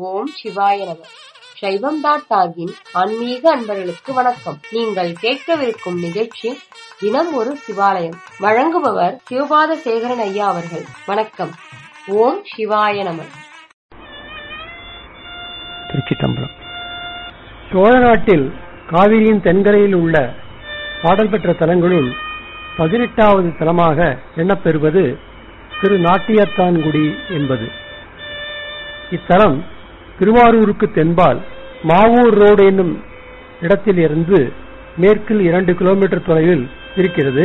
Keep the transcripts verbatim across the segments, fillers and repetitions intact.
ஓம் சிவாய நம. சைவம் டாட் டாகின் ஆன்மீக அன்பர்களுக்கு வணக்கம். நீங்கள் கேட்கவிருக்கும் நிகழ்ச்சி தினம் ஒரு சிவாலயம். வழங்குபவர் சிவபாத சேகரன் ஐயா அவர்கள். வணக்கம். ஓம் சிவாய நம. திருச்சிதம்பரம். சோழ நாட்டில் காவிரியின் தென்கரையில் உள்ள பாடல் பெற்ற தலங்களுள் பதினெட்டாவது தலமாக எண்ணப்பெறுவது திரு நாட்டியத்தான்குடி என்பது. இத்தலம் திருவாரூருக்கு தென்பால் மாவூர் ரோடு என்னும் இடத்தில் இருந்து மேற்கில் இரண்டு கிலோமீட்டர் தொலைவில் இருக்கிறது.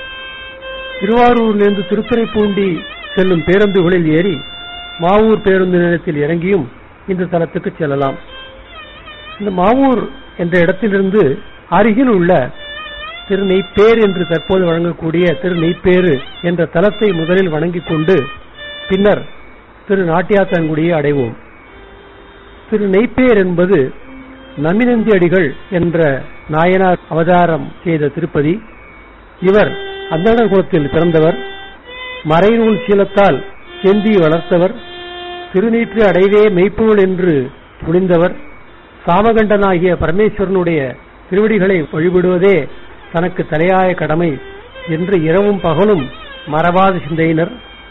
திருவாரூரிலிருந்து திருத்துறைப்பூண்டி செல்லும் பேருந்துகளில் ஏறி மாவூர் பேருந்து நிலையத்தில் இறங்கியும் இந்த தலத்துக்கு செல்லலாம். இந்த மாவூர் என்ற இடத்திலிருந்து அருகில் உள்ள திருநெய்ப்பேர் என்று தற்போது வழங்கக்கூடிய திருநெய்ப்பேறு என்ற தலத்தை முதலில் வணங்கிக் கொண்டு பின்னர் திரு நாட்டியாத்தான்குடியை அடைவோம். திரு நெய்ப்பேர் என்பது நமினந்தி அடிகள் என்ற நாயனார் அவதாரம் செய்த திருப்பதி. இவர் அந்தணர் குலத்தில் பிறந்தவர். மறைநூல் சீலத்தால் செந்தி வளர்த்தவர். திருநீற்று அடைவே மெய்ப்பொருள் என்று துணிந்தவர். சாமகண்டனாகிய பரமேஸ்வரனுடைய திருவடிகளை வழிபடுவதே தனக்கு தலையாய கடமை என்று இரவும் பகலும் மறவாத சிந்தையினர்.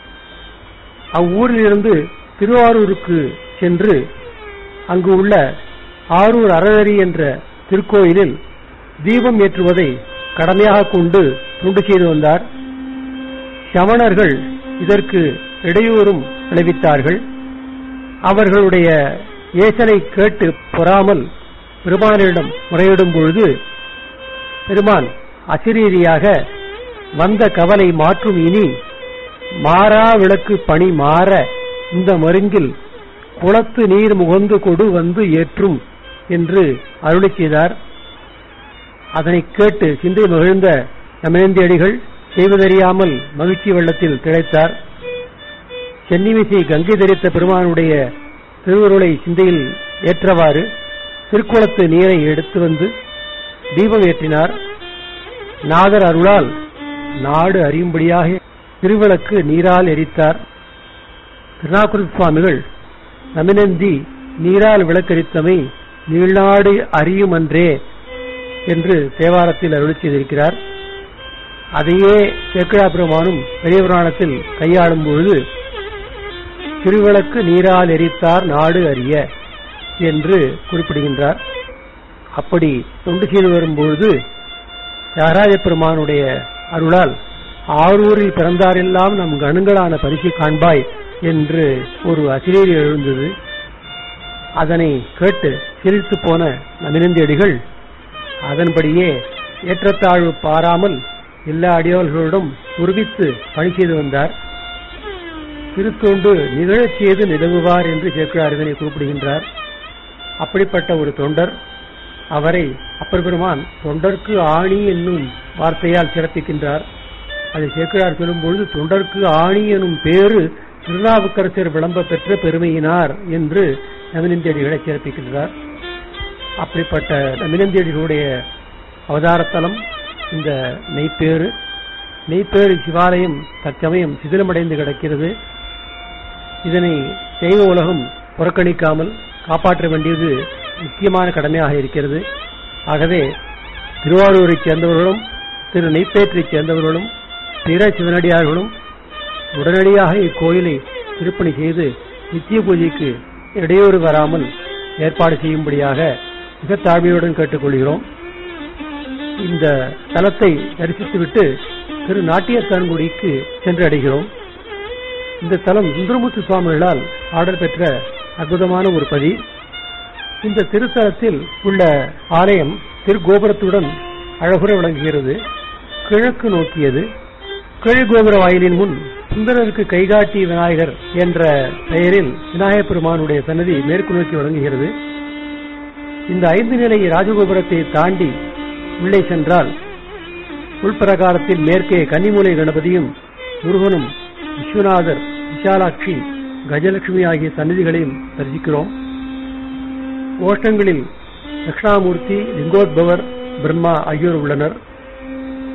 அவ்வூரிலிருந்து திருவாரூருக்கு சென்று அங்கு உள்ள ஆரூர் அறநெறி என்ற திருக்கோயிலில் தீபம் ஏற்றுவதை கடமையாக கொண்டு தொண்டு செய்து வந்தார். சமணர்கள் இதற்கு இடையூறும் விளைவித்தார்கள். அவர்களுடைய ஏசனை கேட்டு பொறாமல் பெருமானிடம் முறையிடும் பொழுது பெருமான் அசிரீரியாக வந்த கவலை மாற்றும் இனி மாறா விளக்கு பணி மாற இந்த மருங்கில் குளத்து நீர் முகந்து கொடு வந்து ஏற்றும் என்று அருளி செய்தார். அதனை கேட்டு சிந்தை மகிழ்ந்த நமினந்தியடிகள் செய்வதறியாமல் மகிழ்ச்சி வெள்ளத்தில் திளைத்தார். சென்னிமிசை கங்கை தரித்த பெருமானுடைய திருவருளை சிந்தையில் ஏற்றவாறு திருக்குளத்து நீரை எடுத்து வந்து தீபம் ஏற்றினார். நாதர் அருளால் நாடு அறியும்படியாக திருவிளக்கு நீரால் எரித்தார். திருநாக்குரு சுவாமிகள் நமினந்தி நீரால் விளக்கரித்தமை நீள்நாடு அறியுமன்றே என்று தேவாரத்தில் அருளி செய்திருக்கிறார். அதையே சேக்கிழா பெருமானும் பெரிய புராணத்தில் கையாளும் பொழுது திருவிளக்கு நீரால் எரித்தார் நாடு அறிய என்று குறிப்பிடுகின்றார். அப்படி தொண்டு செய்து வரும்பொழுது தியாகராஜ பெருமானுடைய அருளால் ஆரூரில் பிறந்தாரெல்லாம் நம் கணுங்களான பரிசு காண்பாய் என்று ஒரு அசிரீரி எழுந்தது. அதனை கேட்டு சிரித்து போன நமினந்தியடிகள் அதன்படியே ஏற்றத்தாழ்வு பாராமல் எல்லா அடியாளர்களிடம் உருவித்து பணி செய்து வந்தார். திருத்தொண்டு நிகழச் செய்து நிலவுவார் என்று சேக்கிழார் இதனை குறிப்பிடுகின்றார். அப்படிப்பட்ட ஒரு தொண்டர். அவரை அப்பர் பெருமான் தொண்டர்க்கு ஆணி என்னும் வார்த்தையால் சிறப்பிக்கின்றார். அதை சேக்கிழார் சொல்லும்பொழுது தொண்டர்க்கு ஆணி எனும் பேரு திருநாவுக்கரசர் விளம்ப பெற்ற பெருமையினார் என்று நமினந்தியடிகளை சிறப்பிக்கின்றார். அப்படிப்பட்ட நமினந்தியடிகளுடைய அவதாரத்தலம் இந்த நெய்ப்பேறு. நெய்ப்பேறு சிவாலயம் தற்சமயம் சிதிலமடைந்து கிடக்கிறது. இதனை தெய்வ உலகம் புறக்கணிக்காமல் காப்பாற்ற வேண்டியது முக்கியமான கடமையாக இருக்கிறது. ஆகவே திருவாரூரைச் சேர்ந்தவர்களும் திரு நெய்ப்பேற்றைச் சேர்ந்தவர்களும் பிற சிவனடியார்களும் உடனடியாக இக்கோயிலை திருப்பணி செய்து நித்திய பூஜைக்கு இடையூறு வராமல் ஏற்பாடு செய்யும்படியாக மிக தாழ்மையுடன் கேட்டுக்கொள்கிறோம். இந்த தலத்தை தரிசித்துவிட்டு திரு நாட்டியத்தான்குடிக்கு சென்று அடைகிறோம். இந்த தலம் சுந்தரமூர்த்தி சுவாமிகளால் ஆடல் பெற்ற அற்புதமான ஒரு பதி. இந்த திருத்தலத்தில் உள்ள ஆலயம் திருக்கோபுரத்துடன் அழகுற விளங்குகிறது. கிழக்கு நோக்கியது. கீழ்கோபுர வாயிலின் முன் சுந்தரருக்கு கைகாட்டி விநாயகர் என்ற பெயரில் விநாயகப் பெருமானுடைய சன்னதி மேற்கு நோக்கி விளங்குகிறது. இந்த ஐந்து நிலை ராஜகோபுரத்தை தாண்டி உள்ளே சென்றால் உள்பிரகாரத்தில் மேற்கே கன்னிமூலை கணபதியும் முருகனும் விஸ்வநாதர், விஷாலாட்சி, கஜலட்சுமி ஆகிய சன்னதிகளையும் தரிசிக்கிறோம். கோஷ்டங்களில் தட்சிணாமூர்த்தி, லிங்கோத்பவர், பிரம்மா ஆகியோர் உள்ளனர்.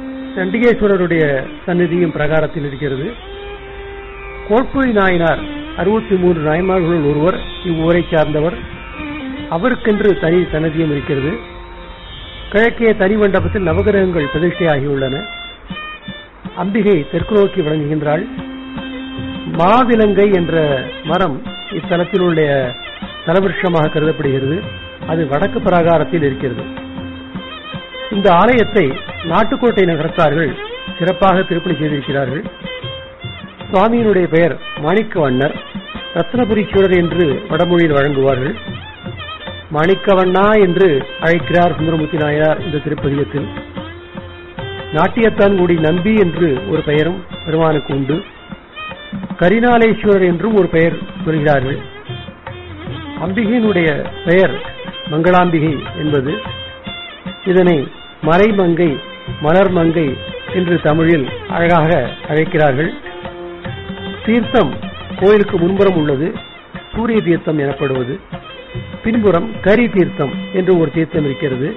சண்டிகேஸ்வரருடைய சந்நிதியும் பிரகாரத்தில் இருக்கிறது. கோட்புலி நாயனார் அறுபத்தி மூன்று நாயன்மார்களுள் ஒருவர் இவ்வூரை சார்ந்தவர். அவருக்கென்று தனி சன்னதியும் இருக்கிறது. கிழக்கே தனி மண்டபத்தில் நவகிரகங்கள் பிரதிஷ்டையாகியுள்ளன. அம்பிகை தெற்கு நோக்கி விளங்குகின்றாள். மாவிலங்கை என்ற மரம் இத்தலத்தில் உள்ள தலவிருஷமாக கருதப்படுகிறது. அது வடக்கு பிராகாரத்தில் இருக்கிறது. இந்த ஆலயத்தை நாட்டுக்கோட்டை நகரத்தார்கள் சிறப்பாக திருப்பணி செய்திருக்கிறார்கள். சுவாமியினுடைய பெயர் மாணிக்கவண்ணர். ரத்னபுரீஸ்வரர் என்று வடமொழியில் வழங்குவார்கள். மாணிக்கவண்ணா என்று அழைக்கிறார் சுந்தரமூர்த்தி நாயனார் இந்த திருப்பதிகத்தில். நாட்டியத்தான்குடி நம்பி என்று ஒரு பெயரும் பெருமானுக்கு உண்டு. கரிநாளேஸ்வரர் என்றும் ஒரு பெயர் சொல்கிறார்கள். அம்பிகையினுடைய பெயர் மங்களாம்பிகை என்பது. இதனை மறைமங்கை, மலர்மங்கை என்று தமிழில் அழகாக அழைக்கிறார்கள். தீர்த்தம் கோயிலுக்கு முன்புறம் உள்ளது. சூரிய தீர்த்தம் எனப்படுவது. பின்புறம் கரி தீர்த்தம் என்று ஒரு தீர்த்தம் இருக்கிறது.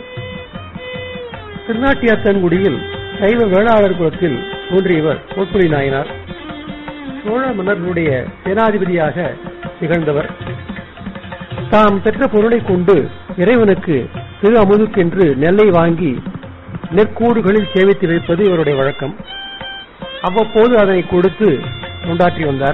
திருநாட்டியாத்தன்குடியில் சைவ வேளாளர் குலத்தில் தோன்றியவர் கோட்புலி நாயனார். சோழ மன்னர்களுடைய சேனாதிபதியாக திகழ்ந்தவர். தாம் பெற்ற பொருளை கொண்டு இறைவனுக்கு திரு அமுதுக்கென்று நெல்லை வாங்கி நெற்கூடுகளில் சேமித்து வைப்பது இவருடைய வழக்கம். அவ்வப்போது அதனை கொடுத்து கொண்டாற்றி வந்தார்.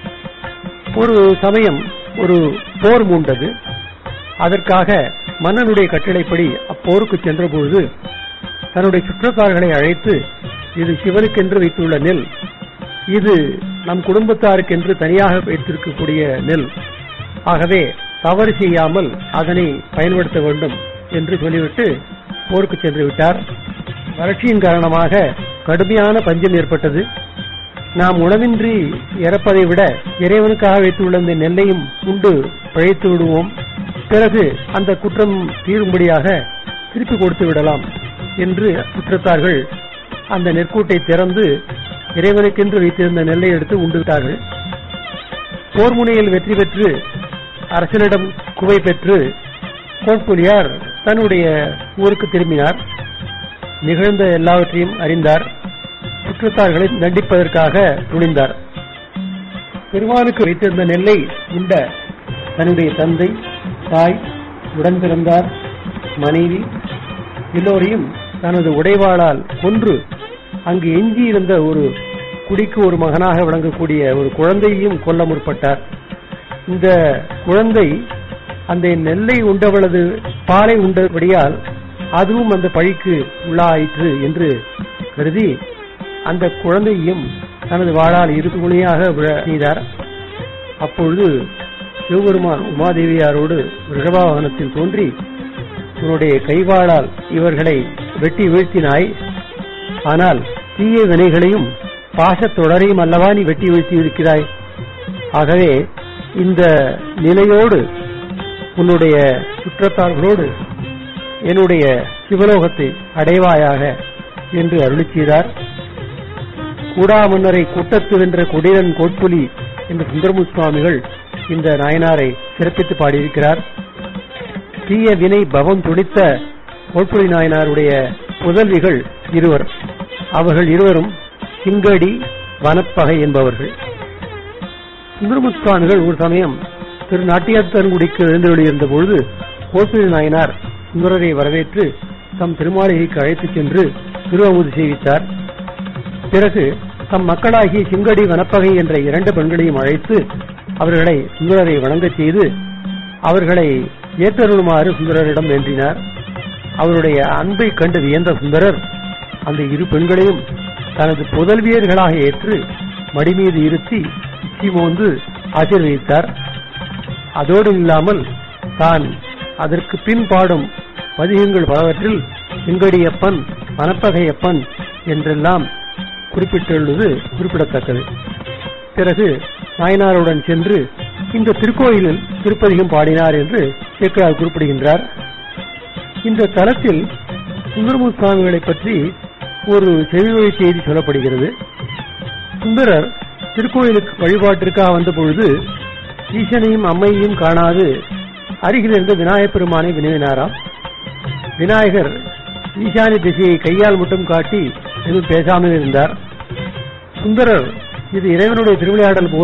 ஒரு சமயம் ஒரு போர் மூண்டது. அதற்காக மன்னனுடைய கட்டளைப்படி அப்போருக்கு சென்றபொழுது தன்னுடைய சுற்றத்தார்களை அழைத்து, இது சிவனுக்கென்று வைத்துள்ள நெல், இது நம் குடும்பத்தாருக்கென்று தனியாக வைத்திருக்கக்கூடிய நெல், ஆகவே தவறு செய்யாமல் அதனை பயன்படுத்த வேண்டும் என்று சொல்லிவிட்டு போருக்கு சென்று விட்டார். வறட்சியின் காரணமாக கடுமையான பஞ்சம் ஏற்பட்டது. நாம் உணவின்றி இறப்பதை விட இறைவனுக்காக வைத்துள்ள இந்த நெல்லையும் உண்டு பிழைத்து விடுவோம், பிறகு அந்த குற்றம் தீரும்படியாக திருப்பி கொடுத்து விடலாம் என்று சுற்றத்தார்கள் அந்த நெற்கூட்டை திறந்து இறைவனுக்கென்று வைத்திருந்த நெல்லை எடுத்து உண்டு விட்டார்கள். போர் முனையில் வெற்றி பெற்று அரசனிடம் குவை பெற்று கோட்புலியார் தன்னுடைய ஊருக்கு திரும்பினார். நிகழ்ந்த எல்லாவற்றையும் அறிந்தார். சுற்றத்தார்களை தண்டிப்பதற்காக துணிந்தார். பெருமானுக்கு வைத்திருந்த நெல்லை உண்ட தன்னுடைய தந்தை, தாய், உடன் பிறந்தார், மனைவி எல்லோரையும் தனது உடைவாளால் கொன்று அங்கு எஞ்சியிருந்த ஒரு குடிக்கு ஒரு மகனாக விளங்கக்கூடிய ஒரு குழந்தையையும் கொல்ல முற்பட்டார். இந்த குழந்தை அந்த நெல்லை உண்டவளது பாலை உண்டபடியால் அதுவும் அந்த பழிக்கு உள்ளாயிற்று என்று கருதி அந்த குழந்தையும் தனது வாளால் இரு துணியாக செய்தார். அப்பொழுது சிவபெருமான் உமாதேவியாரோடு ரிஷபாவாகனத்தில் தோன்றி, உன்னுடைய கைவாளால் இவர்களை வெட்டி வீழ்த்தினாய், ஆனால் தீய வினைகளையும் பாசத்தொடரையும் அல்லவா நீ வெட்டி வீழ்த்தி இருக்கிறாய். ஆகவே இந்த நிலையோடு உன்னுடைய சுற்றத்தார்களோடு என்னுடைய சிவலோகத்தை அடைவாயாக என்று அருளி செய்தார். கூடாமன்னரை கூட்டத்து வென்ற கொடிரன் கோட்புலி என்று சுந்தரமூர்த்தி சுவாமிகள் இந்த நாயனாரை சிறப்பித்து பாடியிருக்கிறார். தீய வினை பவம் துடித்த கோட்புலி நாயனாருடைய புதல்விகள் இருவர். அவர்கள் இருவரும் சிங்கடி, வனப்பகை என்பவர்கள். சுந்தரமூர்த்தி சுவாமிகள் ஒரு சமயம் திரு நாட்டியாத்தன்குடிக்கு எழுந்தருளியிருந்த பொழுது கோட்புலி நாயனார் சுந்தரரை வரவேற்று தம் திருமாளிகைக்கு அழைத்துச் சென்று திருஅமுது செய்வித்தார். பிறகு தம் மக்களாகிய சிங்கடி, வனப்பகை என்ற இரண்டு பெண்களையும் அழைத்து அவர்களை சுந்தரரை வணங்கச் செய்து அவர்களை ஏற்றருளுமாறு சுந்தரரிடம் வேண்டினார். அவருடைய அன்பை கண்டு வியந்த சுந்தரர் அந்த இரு பெண்களையும் தனது புதல்வியர்களாக ஏற்று மடிமீது இருத்தி இச்சிமோந்து ஆசீர்வதித்தார். அதோடு இல்லாமல் தான் அதற்கு பின் பாடும் பதிகங்கள் பலவற்றில் சிங்கடியப்பன், வனப்பகையப்பன் என்றெல்லாம் குறிப்பிட்டுள்ளது குறிப்பிடத்தக்கது. பிறகு நாயனாருடன் சென்று இந்த திருக்கோயிலில் திருப்பதிகம் பாடினார் என்று சேக்கிழார் குறிப்பிடுகின்றார். இந்த தலத்தில் சுந்தரமூர்த்தி சுவாமிகளை பற்றி ஒரு செவிவழி செய்தி சொல்லப்படுகிறது. சுந்தரர் திருக்கோயிலுக்கு வழிபாட்டிற்காக வந்த பொழுது ஈசனையும் அம்மையையும் காணாது அருகில் இருந்த விநாயகப் பெருமானை வினவினாராம். விநாயகர் ஈசானிய திசையை கையால் மட்டும் காட்டி எதுவும் பேசாமல் இருந்தார். சுந்தரர் இது இறைவனுடைய திருவிளையாடல் போலும்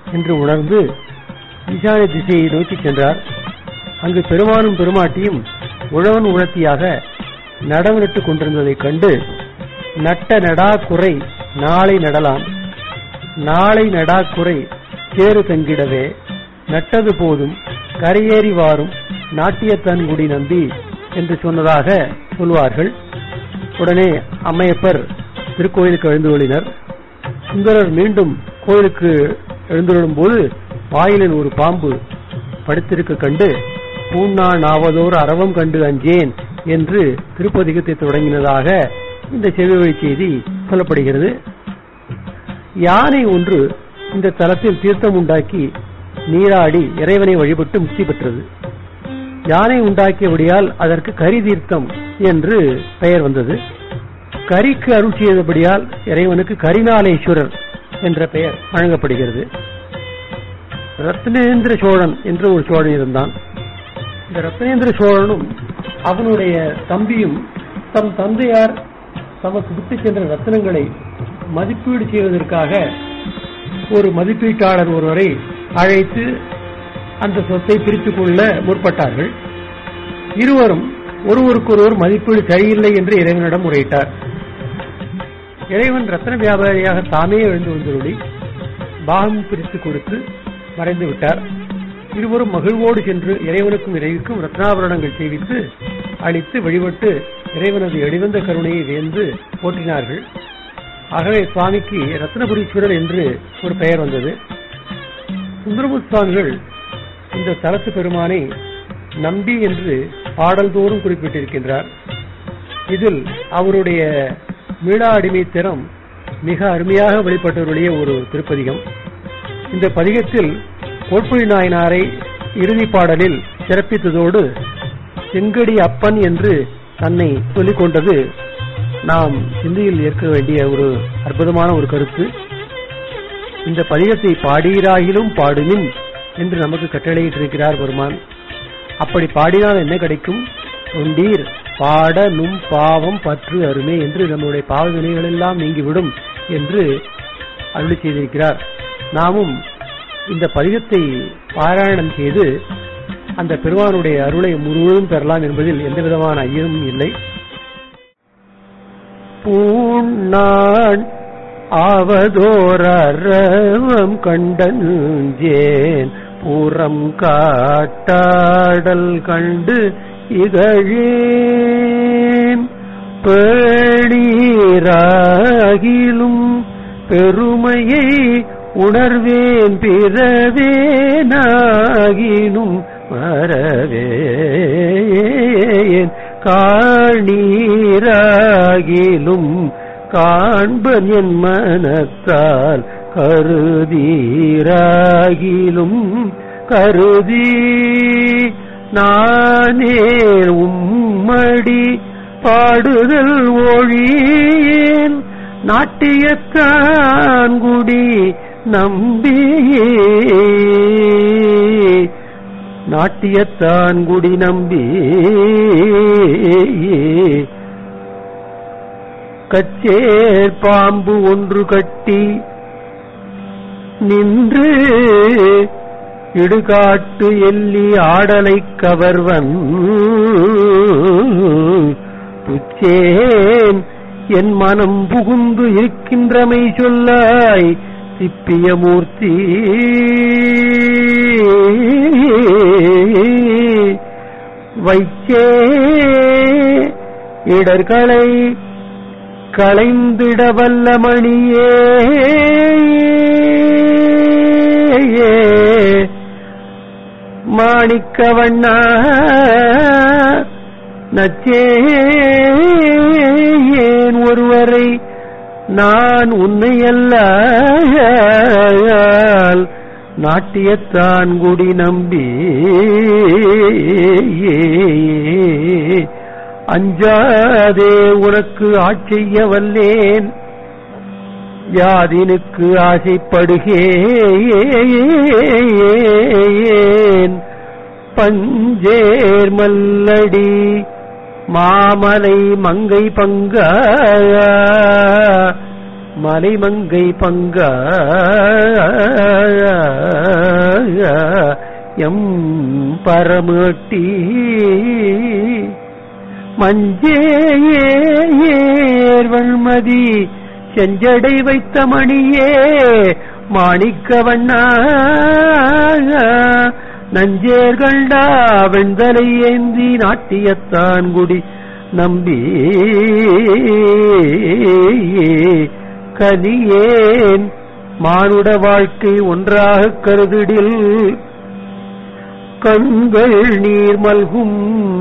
என்று உணர்ந்து ஈசான திசையை நோக்கி சென்றார். அங்கு பெருமானும் பெருமாட்டியும் உழவன் உழத்தியாக நடவனிட்டுக் கொண்டிருந்ததைக் கண்டு, நட்ட நடா குறை நாளை நடலாம், நாளை நடா குறை சேறு தங்கிடவே, நட்டது போதும் கரையேறி வாரும் நாட்டியத்தன்குடி நம்பி என்று சொன்னதாக சொல்வார்கள். உடனே அம்மையப்பர் திருக்கோயிலுக்கு எழுந்துள்ளினர். சுந்தரர் மீண்டும் கோயிலுக்கு எழுந்துள்ளும் போது வாயிலில் ஒரு பாம்பு படுத்திருக்க கண்டு, பூண்ணான் ஆவதோர் அரவம் கண்டு அஞ்சேன் என்று திருப்பதிகத்தை தொடங்கினதாக இந்த செவிவழி செய்தி சொல்லப்படுகிறது. யானை ஒன்று இந்த தலத்தில் தீர்த்தம் உண்டாக்கி நீராடி இறைவனை வழிபட்டு முக்தி பெற்றது. யானை உண்டாக்கியபடியால் அதற்கு கரி தீர்த்தம் என்று பெயர் வந்தது. கரிக்கு அருள் செய்தபடியால் இறைவனுக்கு கரிநாளேஸ்வரர் என்ற பெயர் வழங்கப்படுகிறது. ரத்னேந்திர சோழன் என்று ஒரு சோழன் இருந்தான். இந்த ரத்னேந்திர சோழனும் அவனுடைய தம்பியும் தம் தந்தையார் தமக்கு விட்டுச் சென்ற ரத்னங்களை மதிப்பீடு செய்வதற்காக ஒரு மதிப்பீட்டாளர் ஒருவரை அழைத்து அந்த சொத்தை பிரித்துக் கொள்ள முற்பட்டார்கள். இருவரும் ஒருவருக்கொருவர் மதிப்பீடு சரியில்லை என்று இறைவனிடம் முறையிட்டார். இறைவன் ரத்ன வியாபாரியாக தாமே எழுந்து வந்துள்ளி பாகம் பிரித்து கொடுத்து மறைந்து விட்டார். இருவரும் மகிழ்வோடு சென்று இறைவனுக்கும் இறைவிக்கும் ரத்னாபரணங்கள் செய்வித்து அளித்து வழிபட்டு இறைவனது எளிவந்த கருணையை வேந்து போற்றினார்கள். ஆகவே சுவாமிக்கு ரத்னபுரீஸ்வரர் என்று ஒரு பெயர் வந்தது. சுந்தரமூர்த்தி சுவாமிகள் இந்த தலத்து பெருமானை நம்பி என்று பாடல்தோறும் குறிப்பிட்டிருக்கின்றார். இதில் அவருடைய மீளா அடிமை திறம் மிக அருமையாக வெளிப்பட்டவருடைய ஒரு திருப்பதிகம். இந்த பதிகத்தில் கோட்புழி நாயனாரை இறுதி பாடலில் சிறப்பித்ததோடு செங்கடி அப்பன் என்று தன்னை சொல்லிக் கொண்டது நாம் சிந்தையில் ஏற்க வேண்டிய ஒரு அற்புதமான ஒரு கருத்து. இந்த பதிகத்தை பாடீராகிலும் பாடுமின் என்று நமக்கு கட்டளையிட்டிருக்கிறார் பெருமான். அப்படி பாடினால் என்ன கிடைக்கும்? தொண்டீர் பாட நும் பாவம் பற்று அருமே என்று நம்முடைய பாவ வினைகள் எல்லாம் நீங்கிவிடும் என்று அருளி செய்திருக்கிறார். நாமும் இந்த பதிகத்தை பாராயணம் செய்து அந்த பெருமானுடைய அருளை முழுவதும் பெறலாம் என்பதில் எந்த விதமான ஐயமும் இல்லை. பூண்ணான் ஆவதோரவம் கண்டஞ்சேன் பூரம் காட்டாடல் கண்டு இகழேன் பேணீராகிலும் பெருமையை உணர்வேன் பிறவேனாகினும் மறவேன் காணீராகிலும் காண்பன் என் மனத்தால் கருதீராகிலும் கருதி நானே உம்மடி பாடுதல் ஒழியேன் நாட்டியத்தான் குடி நம்பி நாட்டியத்தான் குடி நம்பி கச்சேர் பாம்பு ஒன்று கட்டி நின்று இடுகாட்டு எல்லி ஆடலை கவர்வன் புச்சேன் என் மனம் புகுந்து இருக்கின்றமை சொல்லாய் சிப்பிய மூர்த்தி வைச்சே இடர்களை களைந்திட வல்ல மணியே மாணிக்க வண்ணா நச்சேன் ஒருவரை நான் உன்னை அல்ல நாட்டியத்தான் குடி நம்பி அஞ்சாதே உனக்கு ஆட்செய்ய வல்லேன் யாதினுக்கு ஆசைப்படுகேன் பஞ்சேர் மல்லடி மாமலை மங்கை பங்க மலைமங்கை பங்கா எம் பரமேட்டி மஞ்சேயேர்வள்மதி செஞ்சடை வைத்த மணியே மாணிக்க வண்ணா நஞ்சேர்கள்டா வெண்தலை ஏந்தி நாட்டியத்தான் குடி நம்பி கலியேன் மானுட வாழ்க்கை ஒன்றாக கருதிடில் கண்கள் நீர் மல்கும்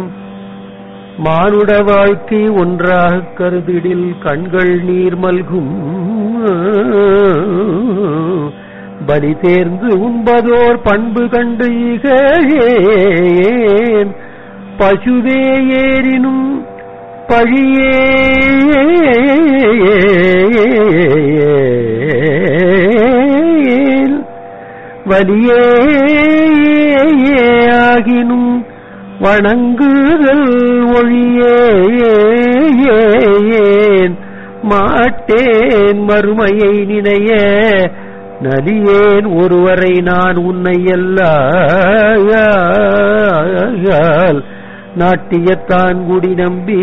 மானுட வாழ்க்கை ஒன்றாக கருதிடில் கண்கள் நீர் மல்கும் பலி தேர்ந்து உண்பதோர் பண்பு கண்டு இகழேன் பசுவே ஏறினும் பழியே வலியே ஆகினும் வணங்குதல் ஒழியேன் மாட்டேன் மறுமையை நினைய நலியேன் ஒருவரை நான் உன்னை எல்லால் நாட்டியத்தான் குடி நம்பி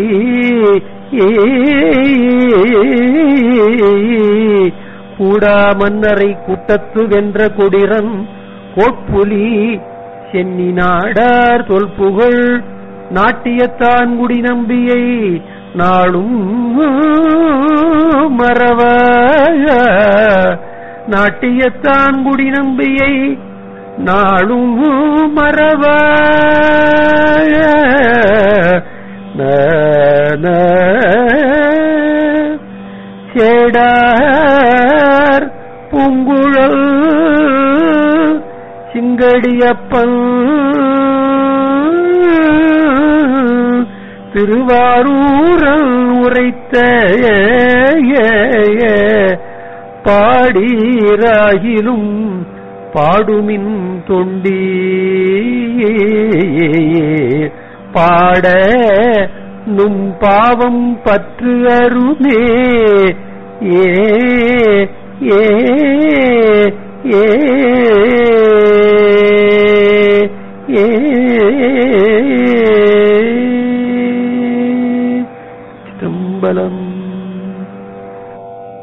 கூடா மன்னரை கூட்டத்து வென்ற கொடிரன் கோட்புலி சென்னி நாடார் தொல்புகழ் நாட்டியத்தான் குடி நம்பியை நாளும் மறவ நாட்டியத்தான் குடி நம்பியை நாளும் மறவ சேடார் பூங்குழல் சிங்கடியப்பன் திருவாரூரல் உரைத்த பாடீராகிலும் பாடுமின் தொண்டி பாட நும் பாவம் பற்று அருமே ஏ ஏ ஏ